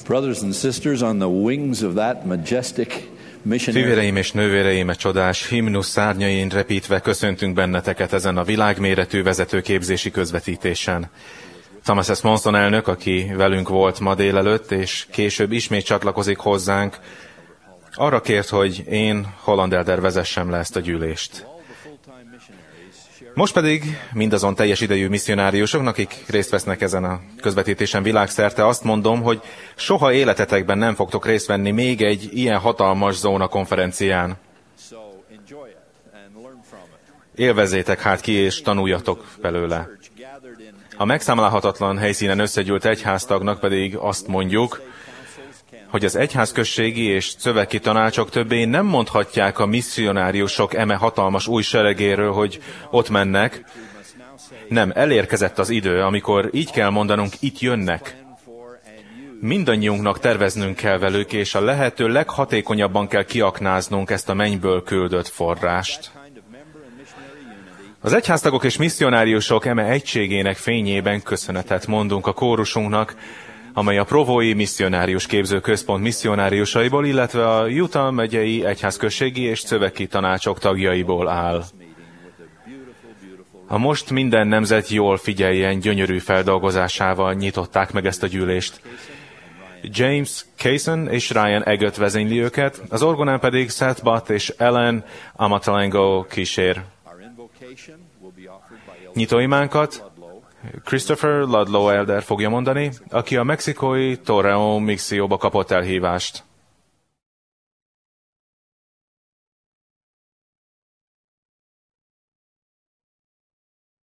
Brothers and sisters, on the wings of that majestic missionary. Fivéreim és nővéreim, a csodás himnusz szárnyain repítve köszöntünk benneteket ezen a világméretű vezetőképzési közvetítésen. Thomas S. Monson elnök, aki velünk volt ma délelőtt, és később ismét csatlakozik hozzánk, arra kért, hogy én, Holland Elder vezessem le ezt a gyűlést. Most pedig mindazon teljes idejű misszionáriusoknak, akik részt vesznek ezen a közvetítésen világszerte, azt mondom, hogy soha életetekben nem fogtok részt venni még egy ilyen hatalmas zóna konferencián. Élvezzétek hát ki, és tanuljatok belőle. A megszámlálhatatlan helyszínen összegyűlt egyháztagnak pedig azt mondjuk, hogy az egyházközségi és szövegi tanácsok többé nem mondhatják a misszionáriusok eme hatalmas új seregéről, hogy ott mennek. Nem, elérkezett az idő, amikor így kell mondanunk, itt jönnek. Mindannyiunknak terveznünk kell velük, és a lehető leghatékonyabban kell kiaknáznunk ezt a mennyből küldött forrást. Az egyháztagok és misszionáriusok eme egységének fényében köszönetet mondunk a kórusunknak, amely a Provói Misszionárius Képzőközpont misszionáriusaiból, illetve a Utah megyei egyházközségi és szövegi tanácsok tagjaiból áll. A most minden nemzet jól figyeljen gyönyörű feldolgozásával nyitották meg ezt a gyűlést. James Kaysen és Ryan Eggett vezényli őket, az orgonán pedig Seth Butt és Ellen Amatalengo kísér. Nyitóimánkat Christopher Ludlow Elder fogja mondani, aki a mexikói Torreón Mixióba kapott elhívást.